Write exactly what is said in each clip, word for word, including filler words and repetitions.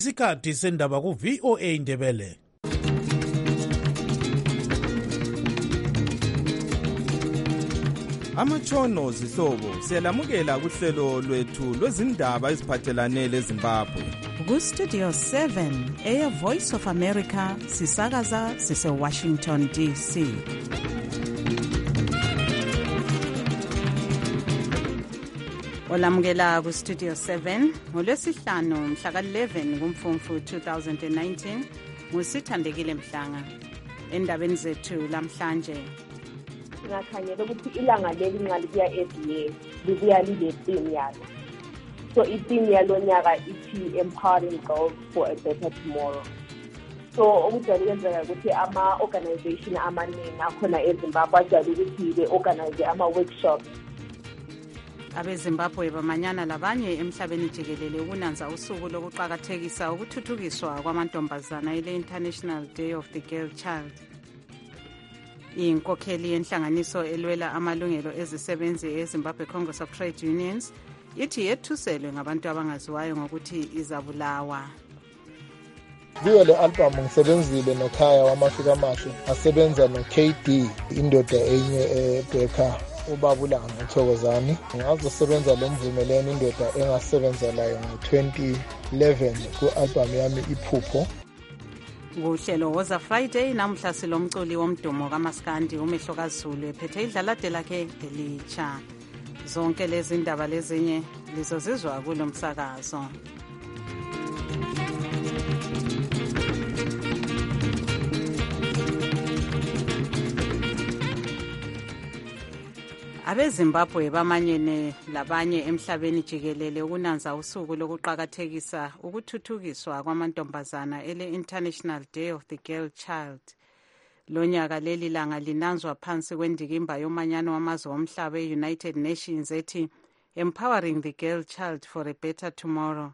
Isikhathi sendaba ku V O A Ndebele. Amatshono zihlobo siyalamukela kuhlelo lwethu lwezindaba eziphathelane leZimbabwe. Ku Studio seven Air Voice of America sisakaza sise Washington D C. Olamukela ku Studio seven ngolwesihlanu mhla ka eleven kuMfumfu two thousand nineteen ngusithandekile Mhlanga. Endabeni zethu lamhlanje ngakhanyela ukuthi ilanga leli nxa libuya every libuya lile theme yalo. So i-theme yalo nyaka ithi empowering girls for a better tomorrow. So okujwayele kwenzeka ukuthi ama-organization amaningi akhona eZimbabwe ajwayele ukuthi be-organize ama-workshops. AbeZimbabwe bamanyana labanye emhlabeni jikelele ukunanza usuku lokuqakathekisa ukuthuthukiswa kwamantombazana ele-International Day of the Girl Child. Inkokheli yenhlanganiso elwela amalungelo ezisebenzi eZimbabwe Congress of Trade Unions ithi yethuselwe ngabantu abangaziwayo ngokuthi izabulawa. Kuyo le album ngisebenzile noKhaya wamafika amahle, asebenza no-K D indoda enye eBeka ubabulanga uThokozani. Ngazosebenza lo mvumelene indoda engasebenza layo ngo-twenty eleven ku-album yami Iphupho. Kuhlelo woza Friday namhla silomculi womdumo kaMaskandi uMehlo kaZulu ephethe idlalade lakhe elitsha. Zonke lezi ndaba lezinye lizozizwa kulo msakazo. AbeZimbabwe bamanyene labanye emhlabeni jikelele ukunanza usuku lokuqakathekisa ukuthuthukiswa kwamantombazana ele-International Day of the Girl Child. Lonyaka leli langa linanzwa phansi kwendikimba yomanyano wamazwe omhlaba e-United Nations ethi Empowering the Girl Child for a Better Tomorrow.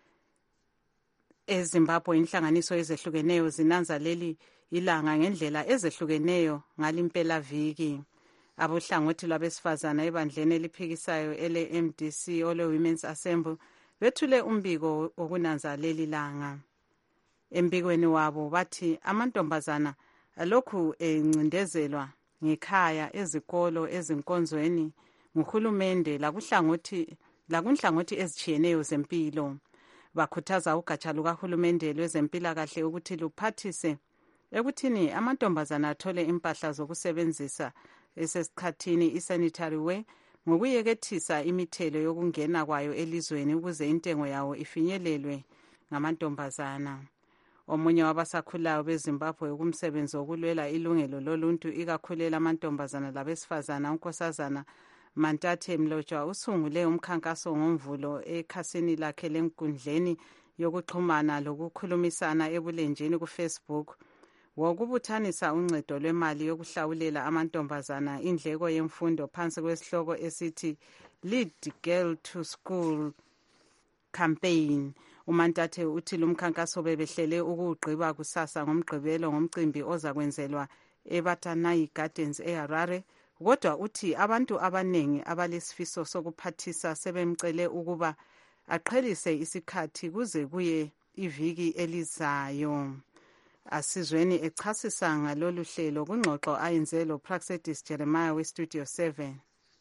EZimbabwe inhlanganiso ezehlukeneyo zinanza leli ilanga ngendlela ezehlukeneyo ngalimpela viki. Abohlangothi lwabesifazana ebandleni eliphikisayo ele-M D C ole Women's Assembly bethule umbiko wokunanza leli langa. Embikweni wabo bathi amantombazana alokhu encindezelwa ngekhaya, ezikolo, ezinkonzweni, nguhulumende lakuhlangothi lakunhlangothi ezijiyeneyo zempilo. Bakhuthaza ugatsha lukahulumende lwezempilakahle ukuthi luphathise ekuthini amantombazana athole impahla zokusebenzisa esesikhathini isanitary wear ngokuyekethisa imithelo yokungena kwayo elizweni ukuze intengo yawo ifinyelelwe ngamantombazana. Omunye wabasakhulayo beZimbabwe kumsebenzi wokulwela ilungelo loluntu ikakhulela amantombazana labesifazana unkosazana Mantate Mlotshwa usungule umkhankaso ngomvulo ekhasini lakhe lenkundleni yokuxhumana lokukhulumisana ebulenjini kuFacebook wokubuthanisa uncedo lwemali yokuhlawulela amantombazana indleko yemfundo phansi kwesihloko esithi Lead Girl to School Campaign. uMantate uthi lumkhankaso bebehlele ukugqiba kusasa ngomgqibelo ngomcimbi ozakwenzelwa eBatanai Gardens eHarare, kodwa uthi abantu abanengi abalesifiso sokuphathisa sebemcele ukuba aqhelise isikhathi kuze kuye iviki elizayo. Asizweni echasisa ngalolu hlelo kungxoxo ayenze lo Praxedis Jeremiah we Studio seven.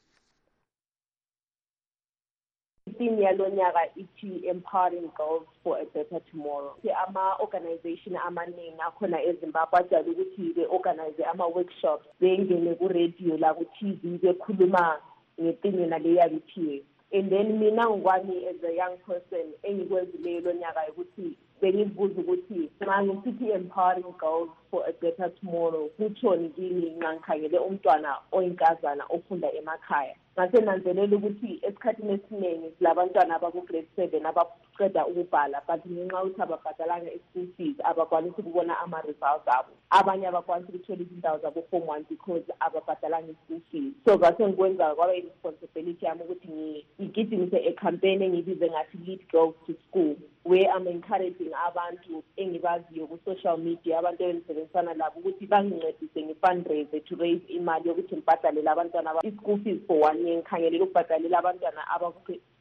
Theme yalo nyaka ithi empowering girls for a better tomorrow. Ama-organization amaningi akhona eZimbabwe ajwayele ukuthi be-organize ama-workshops bengene ku-radio la ku-T V bekhuluma ngetheme nale yabithiwe. And then mina ngokwami as a young person engikwenzileyo lo nyaka ukuthi bengibuza ukuthi nxa ngisithi empowering girls for a better tomorrow kutshoni kimi nxa ngikhangele umntwana oyinkazana ofunda emakhaya. Ngasenanzelela ukuthi esikhathini esiningi silabantwana abaku-grade seven abaqeda ukubhala but ngenxa ukuthi ababhadalanga i-school fees abakwanisi ukubona ama-results abo. Abanye abakwanisi ukuthola izindawo zabo form one because ababhadalanga i-school fees. So ngase ngikwenza kwaba i-responsibility yami ukuthi ngigijimise a-campaign engibize ngathi Lead Girls to School, where I'm encouraging abantu engibaziyo ku-social media abantu ebenzisebenzisana labo ukuthi bangincedise nge-fundraise to raise imali yokuthi ngibhadalela abantwana i-school fees for one year. Ngikhangelela ukubhadalela abantwana abaku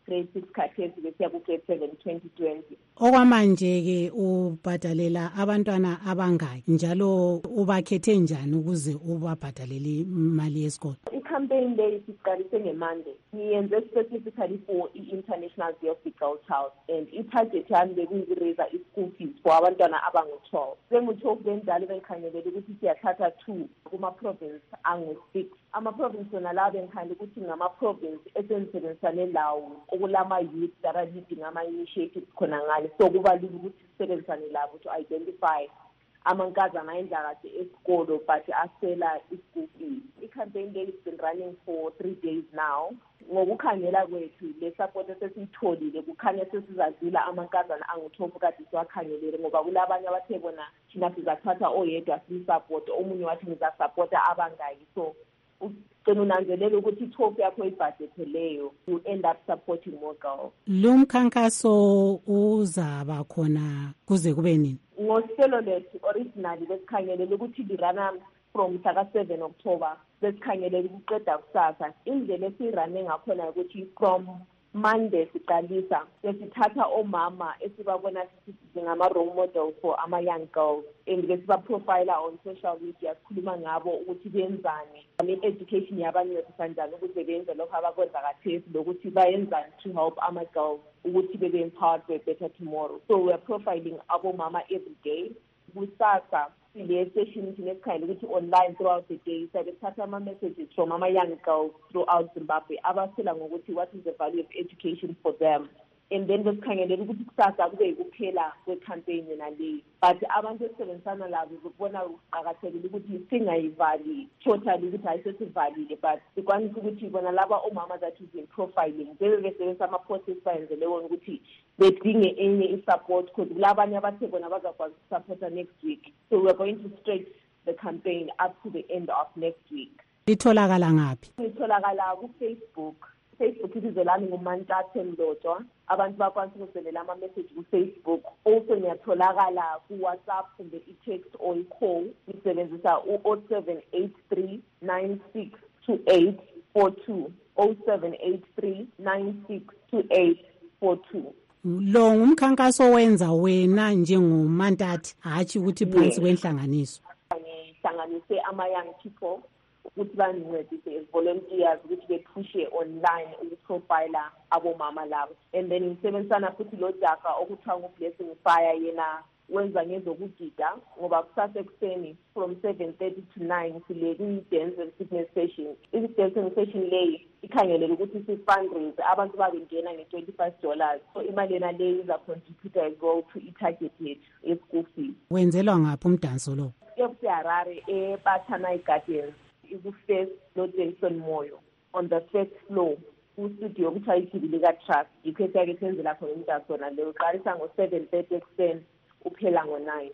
grade six khathesi besiya ku-grade seven twenty twenty. Okwamanje-ke ubhadalela abantwana abangaki njalo ubakhethe njani ukuze ubabhadalele imali yesikolo? I-campaign le siqalise ngeMonday. Ngiyenze specifically for i-International Day of the Girl Child, and i-target yami bekuyikuraise i-school fees for abantwana abangu-twelve. Bengu-twelve benjalo bengikhangelele ukuthi siyathatha two kuma-province angu-six. Ama-province wona la bengikhangelele ukuthi ngama-province esenzisebenzisane lawo okulama-youth that are leading ama-initiatives khona ngale. So kuba lula ukuthi sisebenzisane labo to identify amankazana ayendla kahle esikolo but asela i-school fees. I-campaign le has been running for three days now. Ngokukhangela kwethu le support esesiyitholile kukhanya sesizazila amankazana angu-twelve kade siwakhangelele ngoba kulabanye abathe bona thina sizathatha oyedwa siyi-support, omunye wathi ngizasupporta abangaki. So ucina unanzelela ukuthi i-twelve yakho ibhadetheleyo, you end up supporting more girls. Lo mkhankaso uzaba khona kuze kube nini? Ngohlelo lethu originally besikhangelele ukuthi lirana from mhla seven October, besikhangelele ukuqeda kusasa. Indlela esirane ngakhona ukuthi from Monday siqalisa sesithatha omama esibabona singama role model for ama young girls, and besiba profile on social media sikhuluma ngabo ukuthi benzani ne-education yabantu kanjani ukuthi benze lokho abakwenza kathesi lokuthi bayenzani to help ama girls ukuthi bebe empowered for a better tomorrow. So we are profiling abo mama every day. Kusasa le session sinesikhathi ukuthi online throughout the day sabethatha ama messages from ama young girls throughout Zimbabwe abasela ngokuthi what is the value of education for them, and then besikhangelele ukuthi kusasa kube kuphela kwe-campaign yona le, but abantu esebenzisana labo ukubona ukuqakathekile ukuthi singayivali totally ukuthi ayisesivalile, but sikwanisa ukuthi bona laba omama that is in profiling bebesebenzisa ama-process bayenzeleyo ukuthi bedinge enye i-support because kulabanye abathe bona bazakwazi ukusupporta next week. So we're going to stretch the campaign up to the end of next week. Litholakala ngaphi? Litholakala ku-Facebook. Facebook ibizo lami nguMantathe Mlotshwa. Abantu bakwazi ukuselela ama-message ku-Facebook. Also ngiyatholakala ku-WhatsApp kumbe i-text or i-call. Ngisebenzisa u-zero seven eight three nine six two eight four two. zero seven eight three nine six two eight four two. Lo ngumkhankaso wenza wena njengoMantathe hatshi ukuthi phansi kwenhlanganiso. Ngihlanganise ama young people ukuthi bancedise as volunteers ukuthi bephushe online ukuprofila abomama labo, and then ngisebenzisana futhi lo jaga okuthiwa ngu-Blessing Fire, yena wenza ngezokugida ngoba kusasa ekuseni from seven thirty to nine sile kwi-dance and fitness session. I-dance and session leyi ikhangelele ukuthi si-fundraise abantu babengena nge-twenty-five dollars. So imali yena leyi iza-contribute as well to i-target yethu ye-school fees. Wenzelwa ngaphi umdanso lo? eHarare eBathanai Gardens, iku-first lo Jason Moyo on the first floor ku-studio okuthiwa iJubilee Trust. Yikho esiyake senzela khona umdanso na leyo, uqalisa ngo-seven thirty ekuseni uphela ngo-nine.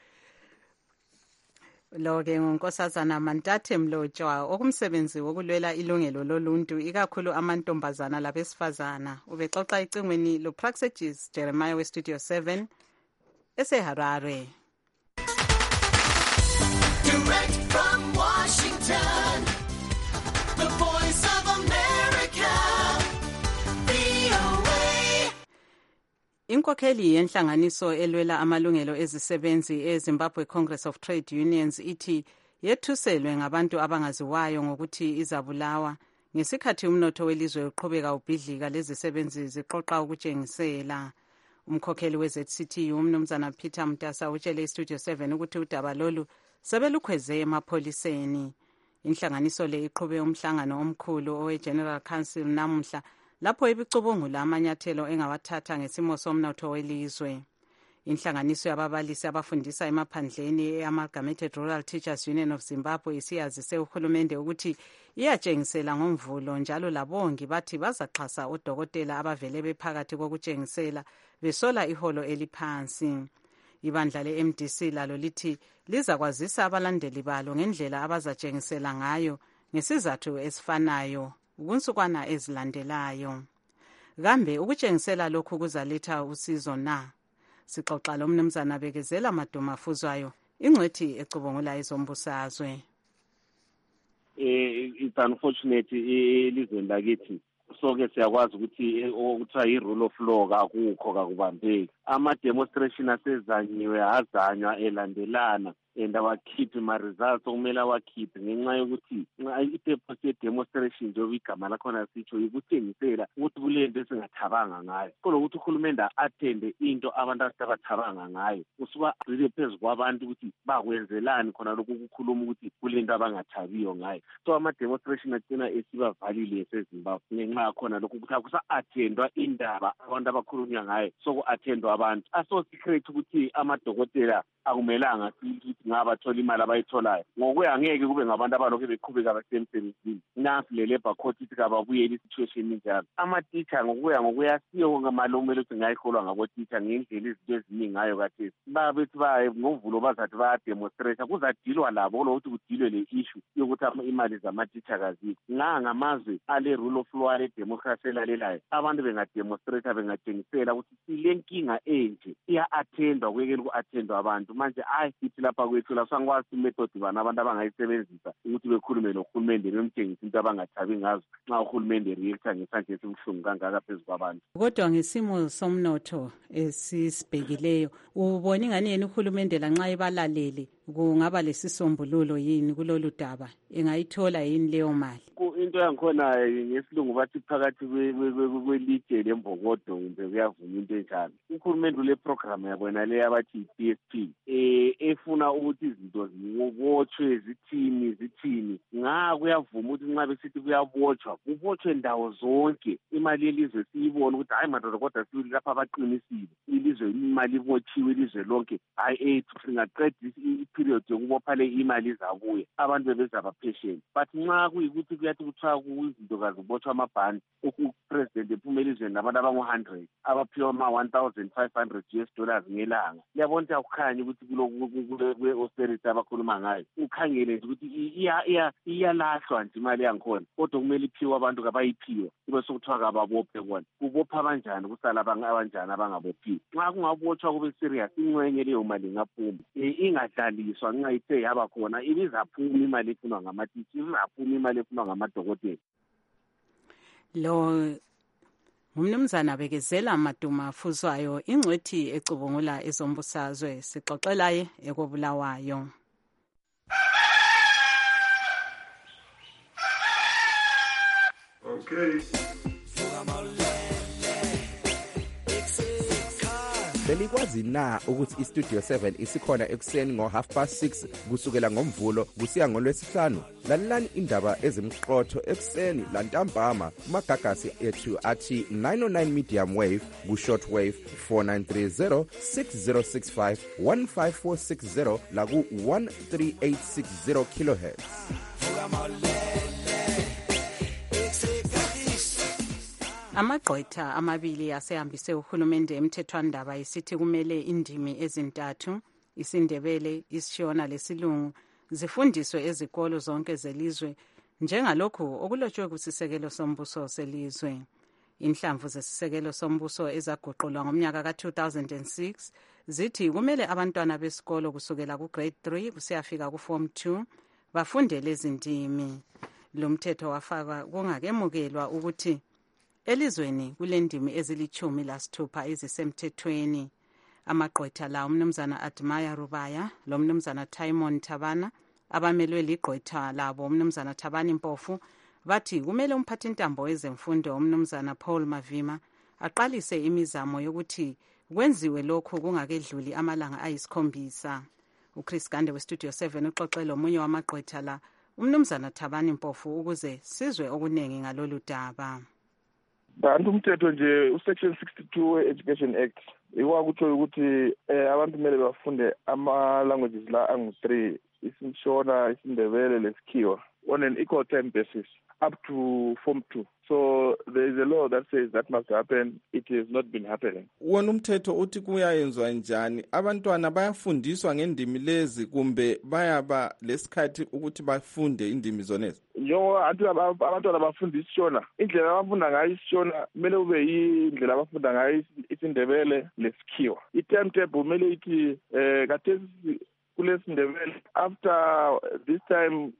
Lo-ke ngunkosazana Mantathe Mlotshwa okumsebenzi wokulwela ilungelo loluntu ikakhulu amantombazana labesifazana. Ubexoxa icingweni loPraxegis Jeremiah weStudio seven eseHarare. Direct from Washington, the voice of America, V O A. Inkokheli yenhlanganiso elwela amalungelo ezisebenzi eZimbabwe Congress of Trade Unions ithi yethuselwe ngabantu abangaziwayo ngokuthi izabulawa ngesikhathi umnotho welizwe uqhubeka ubhidlika lezisebenzi ziqoqa ukutshengisela. Umkhokheli we-Z C T U umnumzana Peter Mtasa utshele iStudio seven ukuthi udaba lolu sebelukhweze emapholiseni. Inhlanganiso le iqhube umhlangano omkhulu owe-General Council namuhla lapho ibicubungula amanyathelo engawathatha ngesimo somnotho welizwe. Inhlanganiso yababalisi abafundisa emaphandleni e-Amalgamated Rural Teachers Union of Zimbabwe isiyazise uhulumende ukuthi iyatshengisela ngomvulo, njalo labongi bathi bazaxhasa odokotela abavele bephakathi kokutshengisela besola iholo eliphansi. Ibandla le-M D C lalo lithi lizakwazisa abalandeli balo ngendlela abazatshengisela ngayo ngesizathu esifanayo kunsukwana ezilandelayo. Kambe ukutshengisela lokhu kuzaletha usizo na? Sixoxa lo mnumzana Bekezela Maduma Fuzwayo, ingcwethi ecubungula izombusazwe. Eh, it's unfortunate elizweni lakithi so-ke siyakwazi ukuthi okuthiwa i-rule of law kakukho kakubambeki. Ama-demonstration asezanyiwe azanywa elandelana and awakhiphi ma-results okumele awakhiphe ngenxa yokuthi i-purpose ye-demonstration njengoba igama lakhona sitsho yikutshengisela ukuthi kulento esingathabanga ngayo. Kulokuthi uhulumende a-athende into abantu abathabanga ngayo usuka agxile phezu kwabantu ukuthi bakwenzelani khona lokhu kukhuluma ukuthi kulento abangathabiyo ngayo. So ama-demonstration agcina esibavalile eseZimbabwe ngenxa yakhona lokhu ukuthi akusa-athendwa indaba abantu abakhulunywa ngayo soku-athendwa abantu. Aso-secret ukuthi amadokotela akumelanga ukuthi ngabathola imali abayitholayo ngokuya angeke kube ngabantu abalokhu beqhubeka basemsebenzini. Nansi le labor court ithi kababuyele isituation njalo. Ama-teacher ngokuya ngokuyasiyo ngamalomelo ukuthi ngayiholwa ngabo-teacher ngendlela izinto eziningi ngayo kathesi babethi baye ngovulo bazathi bayademonstrate kuzadilwa labo lokuthi kudilwe le issue yokuthi imali zama-teacher kazikho. Nga ngamazwe ale rule of law ale democracy elalelayo abantu bengademonstrate bengatshengisela ukuthi sile nkinga enje iya-athendwa kuyekela uku-athendwa abantu. Manje hayi sithi lapha kwethu la sangikwazi imethod bani abantu abangayisebenzisa ukuthi bekhulume nohulumende bemtshengisa into abangathabi ngazo nxa uhulumende reacta ngesandla esibuhlungu kangaka phezu kwabantu. Kodwa ngesimo somnotho esisibhekileyo ubona ingani yena uhulumende lanxa ebalalele kungaba lesisombululo yini kulolu daba engayithola yini leyo mali? Into yangikhona ngesilungu bathi phakathi kwelitshe lembokodo kumbe kuyavuma into enjalo. Uhulumende ule program yabona le abathi i-P S P eh efuna ukuthi izinto zibotshwe zithini zithini. Nga kuyavuma ukuthi nxa besithi kuyabotshwa kubotshwe ndawo zonke imali yelizwe siyibona ukuthi hayi madoda kodwa sibili lapha abaqinisile ilizwe imali ibotshiwe ilizwe lonke hayi ethu singaqeda i-period yokubopha le imali zabuye abantu bebezaba patient. But nxa kuyikuthi kuyathi kuthiwa kuyizinto kazi kubotshwa amabhandi upresident ephuma elizweni nabantu abangu one hundred abaphiwa ama one thousand five hundred U S dollars ngelanga. Yabona ukuthi akukhanya ukuthi kwe-austerity abakhuluma ngayo ukhangele nje ukuthi iyalahlwa nje imali yangikhona kodwa kumele iphiwe abantu kabayiphiwe kube sokuthiwa kababophe kona kubopha abanjani kusala abanjani abangabophiwe. Nxa kungabotshwa kube serious ingxenye leyo mali ingaphuma ingadlaliswa nxa ithe yaba khona ibizaphuma imali efunwa ngamathishi ibizaphuma imali efunwa ngamadokotela. Lo ngumnumzana Bekezela Maduma afuzwayo ingcwethi ecubungula ezombusazwe sixoxelaye ekobulawayo. Okay. Belikwazi na ukuthi iStudio seven isikhona ekuseni ngo half past six kusukela ngomvulo kusiya ngolwesihlanu? Lalelani indaba ezimqotho ekuseni lantambama kumagagasi ethu athi nine oh nine medium wave ku short wave four nine three zero six zero six five one five four six zero la ku one three eight six zero kilohertz. Amagqwetha amabili asehambise uhulumende emthethwandaba isithi kumele indimi ezintathu isiNdebele, isiShona lesilungu zifundiswe ezikolo zonke zelizwe njengalokhu okulotshwe kusisekelo sombuso selizwe. Inhlamvu zesisekelo sombuso ezaguqulwa ngomnyaka ka two thousand six zithi kumele abantwana besikolo kusukela ku grade three kusiyafika ku form two bafunde lezi ndimi. Lo mthetho wafakwa kungakemukelwa ukuthi elizweni kulendimi ezilichumi lasithupha ezisemthethweni. Amagqwetha la umnumzana Admaya Rubaya lo mnumzana Timon Thabana abamelwe ligqwetha labo umnumzana Thabani Mpofu bathi kumele umphathintambo wezemfundo umnumzana Paul Mavima aqalise imizamo yokuthi kwenziwe lokho kungakedluli amalanga ayisikhombisa. uChris Gande weStudio seven uxoxela omunye wamagqwetha la umnumzana Thabani Mpofu ukuze sizwe okunengi ngalolu daba. Bantu umthetho nje usection sixty-two we-Education Act ikwakutsho ukuthi abantu kumele bafunde ama-languages la angu-three isiShona, isiNdebele lesikhiwa on an equal time basis up to form two. So there is a law that says that must happen. It has not been happening. Wona umthetho uthi kuyayenzwa njani? Abantwana bayafundiswa ngendimi lezi kumbe bayaba lesikhathi ukuthi bafunde indimi zonezi? Yo abantwana bafunda isiShona. Indlela abafunda ngayo isiShona kumele ube yindlela abafunda ngayo isiNdebele lesikhiwa. I-timetable kumele ithi eh kathesi kulesindebele after this time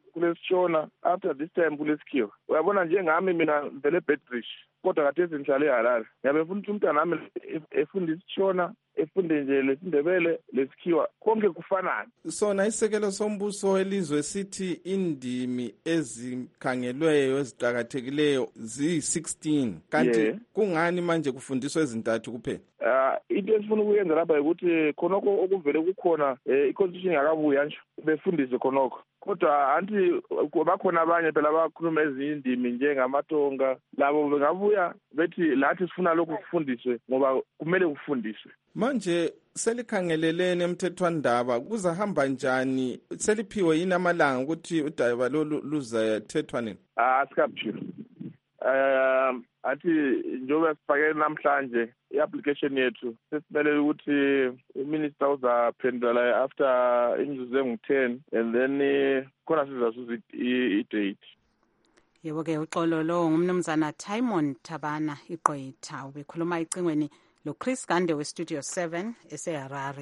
kulesitshona after this time kulesikhiwa. Uyabona njengami mina vele Bedridge kodwa khathesi ngihlale eHarare. Ngiyabe ngifuna ukuthi umntwana wami efunda isitshona efunde nje lesindebele lesikhiwa konke kufanana. Sona isekelo sombuso elizwe sithi indimi ezikhangelweyo eziqhakathekileyo zi sixteen kanti Yeah. kungani manje kufundiswa ezintathu kuphela? Ah into esifuna ukuyenza lapha ukuthi khonoko okuvele kukhona i-constitution yakabuya nje befundise khonoko. Kodwa anti bakhona abanye phela abakhuluma ezinye indimi njengamaTonga labo bengabuya bethi lathi sifuna lokhu kufundiswe ngoba kumele kufundiswe. Manje selikhangelelene emthethwandaba kuzahamba njani? Seliphiwe yini amalanga ukuthi udaba lolu luzathethwa nini? Ah sikaphiwe. Um athi njengoba sifake namhlanje i-application yethu sesimele ukuthi uminister uzaphendula after imizuzu engu-ten and then khona sizasuza i-date. Yebo-ke uxolo lo ngumnumzana Timon Thabana Iqwetha ubekhuluma icingweni loChris Gande weStudio seven eseHarare.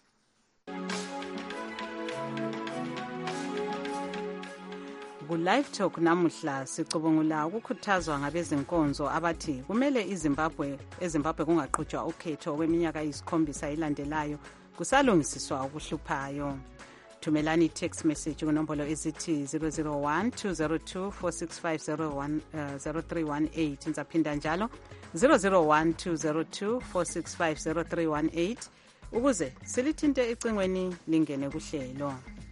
Ku-Live Talk namuhla sicubungula ukukhuthazwa ngabezinkonzo abathi kumele iZimbabwe eZimbabwe kungaqhutshwa ukhetho okweminyaka eyisikhombisa ilandelayo kusalungisiswa ukuhluphayo. Thumelani text message kunombolo ezithi zero zero one two zero two four six five zero one zero three one eight nizaphinda njalo zero zero one two zero two four six five zero three one eight ukuze silithinte ecingweni lingene kuhlelo.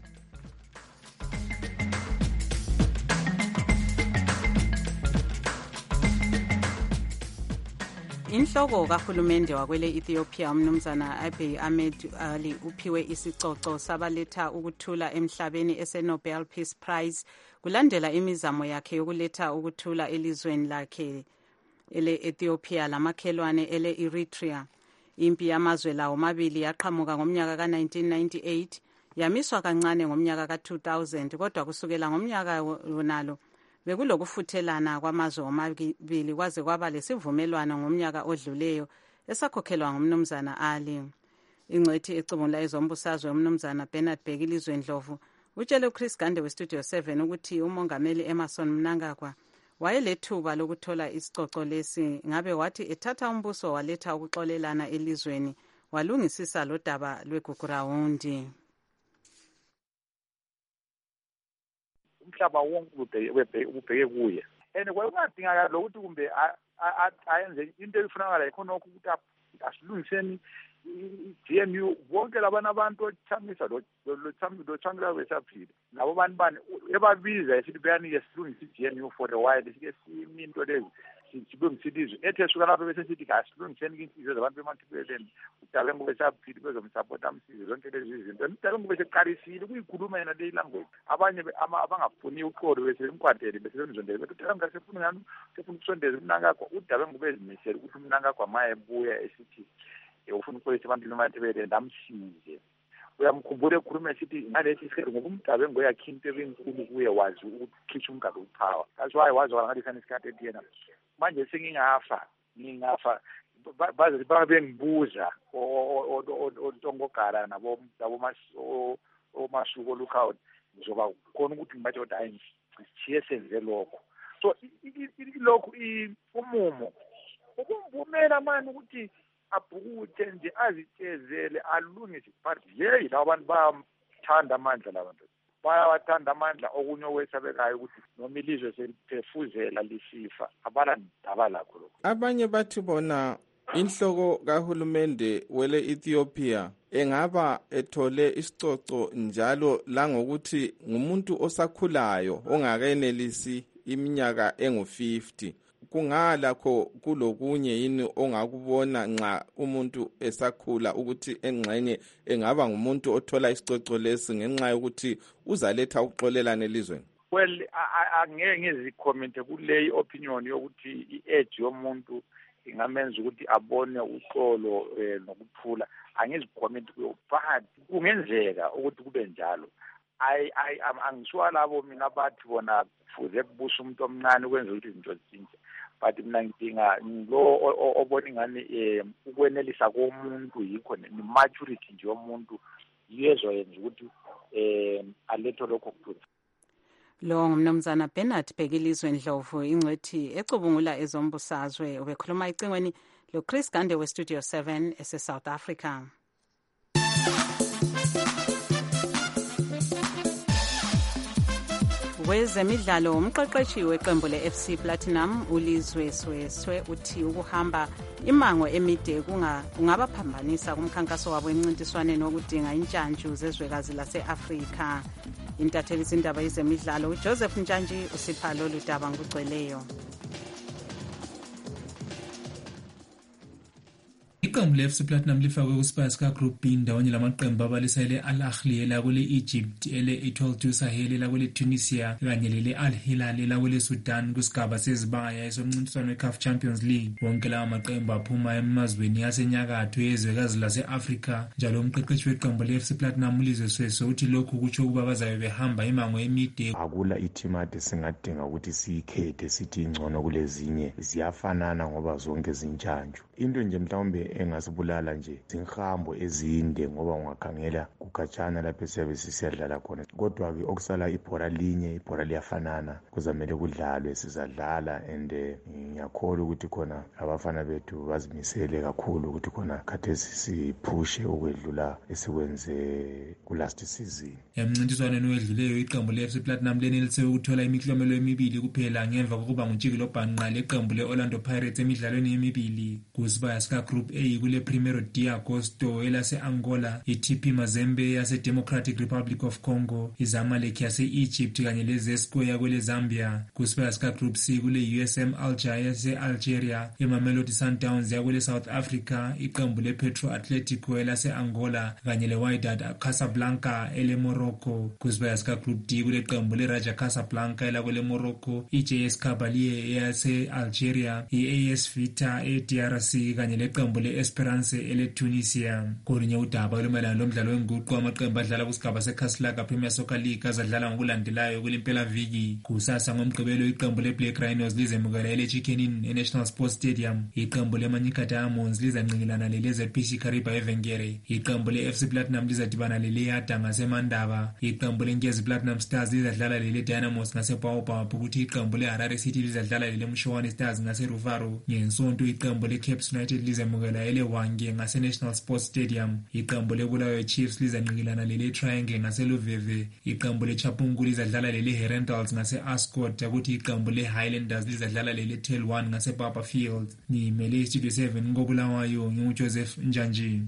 Inhloko kahulumende wakwele Ethiopia umnumzana Abiy Ahmed Ali uphiwe isicoco sabaletha ukuthula emhlabeni ese-Nobel Peace Prize kulandela imizamo yakhe yokuletha ukuthula elizweni lakhe ele-Ethiopia lamakhelwane ele-Eritrea. Impi yamazwe lawo mabili yaqhamuka ngomnyaka ka nineteen ninety-eight yamiswa kancane ngomnyaka ka two thousand kodwa kusukela ngomnyaka wonalo bekulokufuthelana kwamazwe omabili kwaze kwaba lesivumelwano ngomnyaka odluleyo esakhokhelwa ngumnumzana Ali. Ingcwethi ecubungula ezombusazwe umnumzana Bernard Bheki Ndlovu utshele uChris Gande weStudio seven ukuthi umongameli Emerson Mnangagwa wayelethuba lokuthola isicoco lesi ngabe wathi ethatha umbuso waletha ukuxolelana elizweni walungisisa lo daba lwegugurawundi. Umhlaba wonke ubheke kuye and kwakungadingakala lokuthi kumbe ayenze into efunakala ikhona ukuthi asilungiseni i-G N U bonke labana abantu othamisa lo Changla besaphile nabo bani bani ebabiza esithi beyanike silungisa i-G N U for a while sike siminto lezi sibungisilizwe ethe suka lapho bese sithi asilungiseni insizwe zabantu bemathipeleni udale ngobe saphile bezomsupport amsize zonke lezi zinto udale ngobe seqalisile kuyikhuluma yena le language abanye abangafuni uqolo bese imkwatele bese bemzondele bethi angasefuni ngani sefuna ukusondeza umnangakho udale ngobe ezimisela ukuthi umnangakho amaye ebuya esithi ufuna ukulisa abantu bemathipeleni ndamsize uyamkhumbula ekhuluma esithi ngalesi isikhathi ngoba umdabe ngoyakhe into ebenkulu kuye wazi ukukhishwa umgaba uphawa that's why wazi ngalesi isikhathi ethi yena manje sengingafa ngingafa baze babengibuza ontongogala nabo nabo omasuko lookout ngizoba khona ukuthi ngibathi kodwa hayi sichiye senze lokho so lokho umumo ukumbumela manje ukuthi abhukuthe nje azitshezele alungise but yeyi labo bantu bayathanda amandla labantu bayawathanda amandla okunye okwesabekayo ukuthi noma ilizwe seliphefuzela lisifa abalandaba lakho lokho. Abanye bathi bona inhloko kahulumende wele Ethiopia engaba ethole isicoco njalo langokuthi ngumuntu osakhulayo ongakenelisi iminyaka engu fifty. Kungalakho kulokunye yini ongakubona nxa umuntu esakhula ukuthi engxenye engaba ngumuntu othola isicoco lesi ngenxa yokuthi uzaletha ukuxolelana elizweni? Well, angeke ngizicommente kuleyi opinion yokuthi i-age yomuntu ingamenza ukuthi abone uxolo nokuthula. Angizicommente kuyo but kungenzeka ukuthi kube njalo. I I angisho labo mina bathi bona kufuze kubusa umuntu omncane ukwenza ukuthi izinto zitshintshe. But mina ngidinga lo obona ingani eh ukwenelisa komuntu yikho ne-maturity nje yomuntu yezo yenza ukuthi eh aletho lokho kuthula. Lo ngumnumzana Bernard Bhekilizwe Ndlovu ingcwethi ecubungula ezombusazwe ubekhuluma icingweni lo Chris Gande we Studio seven ese South Africa. Wezemidlalo umqeqeshi weqembu le-F C Platinum uLizwe Sweswe uthi ukuhamba imango emide kungabaphambanisa kumkhankaso wabo emncintiswaneni wokudinga intshantshu zezwekazi lase-Afrika. Intatheli zindaba yezemidlalo uJoseph Ntshantshi usipha lolu daba ngokugcweleyo. Iqembu le-F C Platinum lifakwe kuSpice ka-Group B ndawonye lamaqembu abalisa ele-Al Ahly elakule Egypt, ele-Etoile Sahel elakule Tunisia kanye lele-Al Hilal elakule Sudan kusigaba sezibaya esomncintiswano we-C A F Champions League. Wonke lawa maqembu aphuma emazweni asenyakatho yezwekazi lase-Afrika. Njalo umqeqeshi weqembu le-F C Platinum uLizwe Sweswe uthi lokhu kutsho ukuba bazabe behamba imango emide. Akula ithimade singadinga ukuthi siyikhethe sithi ingcono kulezinye, ziyafanana ngoba zonke zintshantshu. Into nje mhlawumbe engasibulala nje zinhambo ezinde ngoba ungakhangela kukhatshana lapho siyabe sisiyadlala khona, kodwa ke okusala ibhora linye, ibhora liyafanana, kuzamele kudlalwe, sizadlala. And ngiyakholwa ukuthi khona abafana bethu bazimisele kakhulu ukuthi khona khathesi siphushe ukwedlula esikwenze kulast season. Emncintiswaneni owedluleyo iqembu le-F C Platinum lenelise ukuthola imiklomelo emibili kuphela ngemva kokuba ngutshikilo bhanqa leqembu le-Orlando Pirates emidlalweni emibili. Kusibaya sika-Group A kule Primero de Agosto elase-Angola, i-T P Mazembe yase-Democratic Republic of Congo, iZamalek yase-Egypt kanye le-Zesco yakwele Zambia. Kusibaya sika-Group C kule U S M Alger yase-Algeria, iMamelodi Sundowns yakwele South Africa, iqembu le-Petro Atletico elase-Angola kanye le-Wydad Casablanca ele-Morocco. Kusibaya sika-Group D kule qembu le-Raja Casablanca elakwele Morocco, i-J S Kabylie yase-Algeria, i-A S Vita e-D R C kanye leqembu le-Esperance ele-Tunisia. Kolunye udaba olumayelana lomdlalo wenguqu amaqembu adlala kusigaba seCashlaga Premier Soccer League azadlala ngokulandelayo kulimpela-viki. Kusasa ngomgqibelo iqembu le-Black Rhinos lizemukela ele-Chicken Inn e-National Sports Stadium. Iqembu le-Manyika Diamonds lizanqikilana lele-Z P C Kariba eVenkere. Iqembu le-F C Platinum lizadibana lele-Yada ngaseMandaba. Iqembu le-Nkezi Platinum Stars lizadlala lele-Dynamos ngaseBaobab, ukuthi iqembu le-Harare City lizadlala lele-Mshowane Stars ngaseRuvaro. Ngesonto iqembu le-Caps United lizemukela ele-Hwange ngase-National Sports Stadium. Iqembu le-Bulawayo Chiefs lizanqikilana lele-Triangle ngaseluveve. Iqembu le-Chapungu lizadlala lele-Herentals ngase-Ascot, ukuthi iqembu le-Highlanders lizadlala lele-Tel one ngase-Baba Field. Ngimele iStudio seven ngobulawayo nginguJoseph Ntshantshi.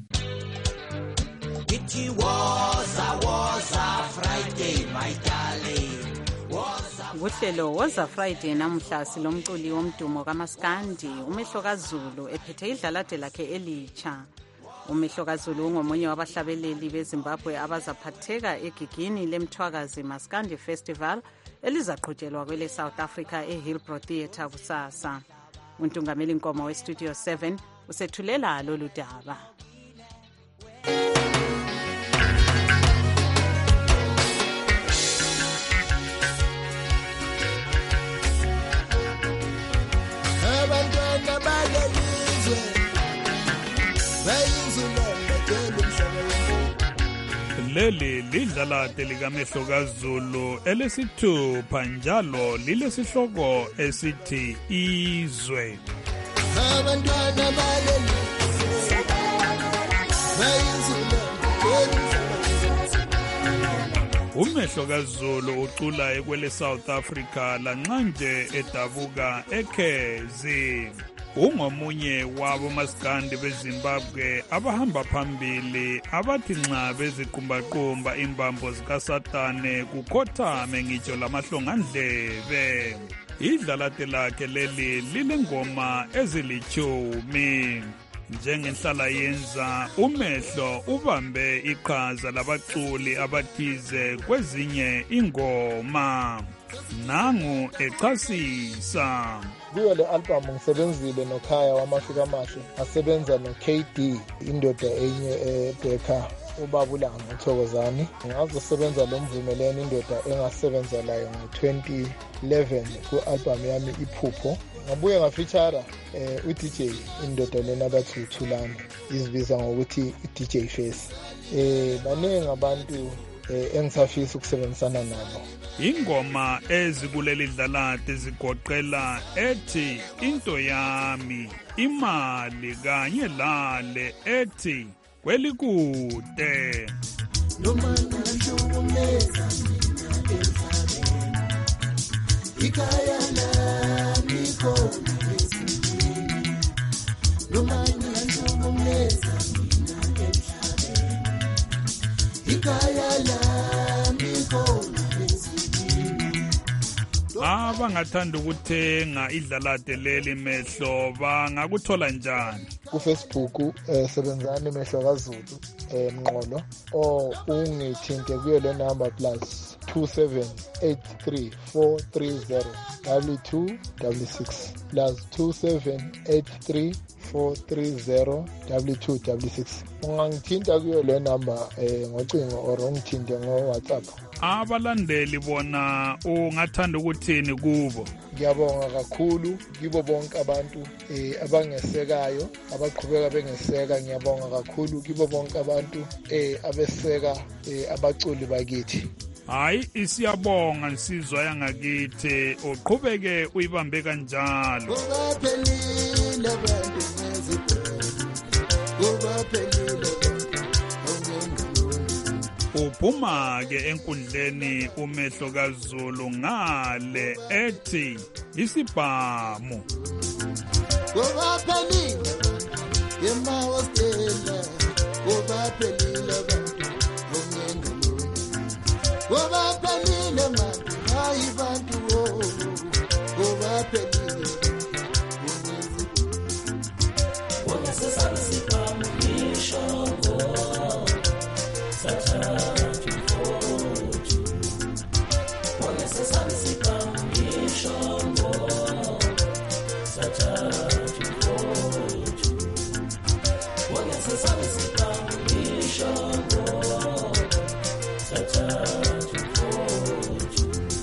It was a was a Friday, my darling. Kuhlelo Woza Friday namuhla silomculi womdumo kaMaskandi uMehlo kaZulu ephethe idlalade lakhe elitsha. uMehlo kaZulu ungomunye wabahlabeleli beZimbabwe abazaphatheka egigini lemthwakazi Maskandi Festival elizaqhutshelwa kwele South Africa eHillbrow Theatre kusasa. Untungameli Nkomo weStudio seven usethulela lolu daba. Leli lidlalade likaMehlo kaZulu elesithupha njalo lilesihloko esithi Izwe. Abantwana baleli uMehlo kaZulu ucula ekwele South Africa lanxanje edabuka eKezi. Ungomunye wabo Maskandi beZimbabwe abahamba phambili abathi nxa beziqumbaqumba imbambo zikaSatane kukhothame ngitsho lamahlongandlebe. Idlalate lakhe leli lilengoma ezilichumi. Njengenhlala yenza uMehlo ubambe iqhaza labaculi abathize kwezinye ingoma. Nangu echasisa. Kuyo le album ngisebenzile noKhaya wamafika amashe, asebenza no-K D indoda enye eBeka ubabulanga uThokozani. Ngazosebenza lo mvumelene indoda engasebenza layo ngo-twenty eleven ku-album yami Iphupho. Ngabuye ngafeature eh u-D J indoda lena bathi uThulani, izibiza ngokuthi i-D J Face. Eh baningi abantu eh, engisafisa ukusebenzisana nabo. Ingoma ezikuleli dlalade zigoqela ethi into yami, imali kanye lale ethi kwelikude. Noma ngahlukumeza mina emhlabeni, ikhaya lami khona esithini. Noma ngahlukumeza mina emhlabeni, ikhaya lami khona. Abangathanda ukuthenga idlalade leli Mehlo bangakuthola njani? Ku-Facebook eh, sebenzani Mehlo kaZulu eh, Mnqolo o ungithinte kuyo le number plus two seven eight three four three zero two two six six plus two seven eight three four three zero two two six six. Ungangithinta kuyo le number eh, ngocingo or ungithinte ngo-WhatsApp. Abalandeli bona ungathanda ukuthini kubo? Ngiyabonga kakhulu kibo bonke abantu eh abangesekayo, abaqhubeka bengeseka. Ngiyabonga kakhulu kibo bonke abantu eh abeseka eh abaculi bakithi. Hayi isiyabonga insizwa yangakithi, uqhubeke uyibambe kanjalo. Kubaphelile abantu nezibhelu, kubaphelile uphuma-ke enkundleni uMehlo kaZulu ngale ethi isibhamu. Kubaphelile emahostela, kubaphelile abantu omnyengelweni, kubaphelile manje hayi bantu kubaphelile wona sesami sibhamu ishongo sathathu mfowethu, wona sesami sibhamu ishongo sathathu mfowethu, wona sesami sibhamu ishongo sathathu mfowethu.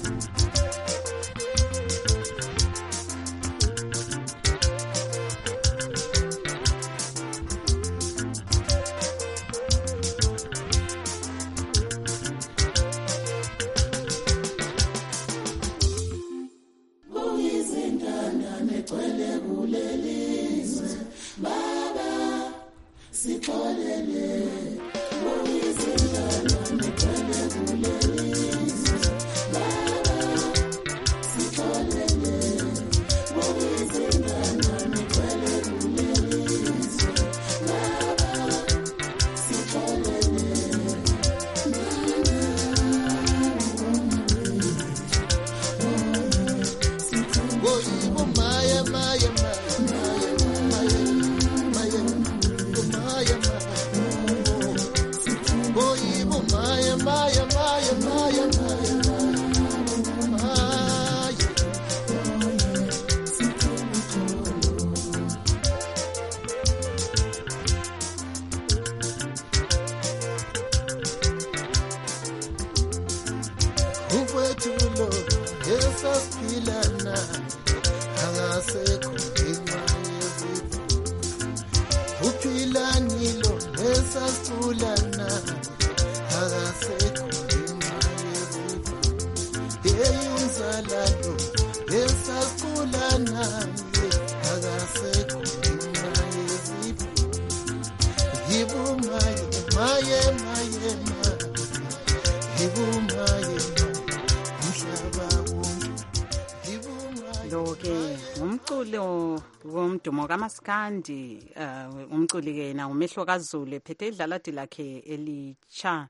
Maskandi uh, umculi ke na uMehlo kaZulu ephethe idlaladi lakhe elitsha.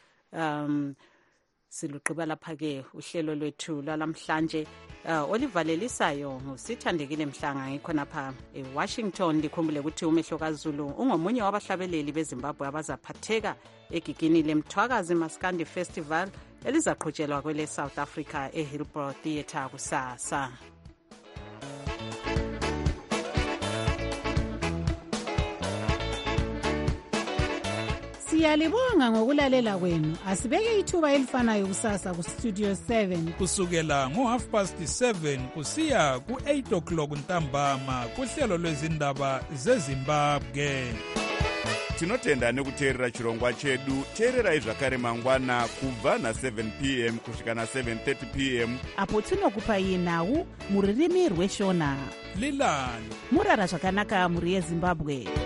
um siluqhiba lapha ke uhlelo lwethu lalamhlanje. uh, olivalelisayo ngusithandekile Mhlanga ngikho napha eWashington. Likhumbule ukuthi uMehlo kaZulu ungomunye wabahlabeleli beZimbabwe abazaphatheka egigini lemthwakazi Maskandi Festival elizaqhutshelwa kwele South Africa eHillbrow Theatre kusasa. Siyalibonga ngokulalela kwenu. Asibeke ithuba elifanayo kusasa ku Studio seven kusukela ngo half past seven kusiya ku eight o'clock ntambama kuhlelo lwezindaba zeZimbabwe. tinotenda nekuteerera chirongwa chedu. teererai zvakare mangwana kubva na-seven p m kusvika na-seven thirty p m apo tinokupai nhau mururimi rweshona. lilani murara zvakanaka mhuri yezimbabwe.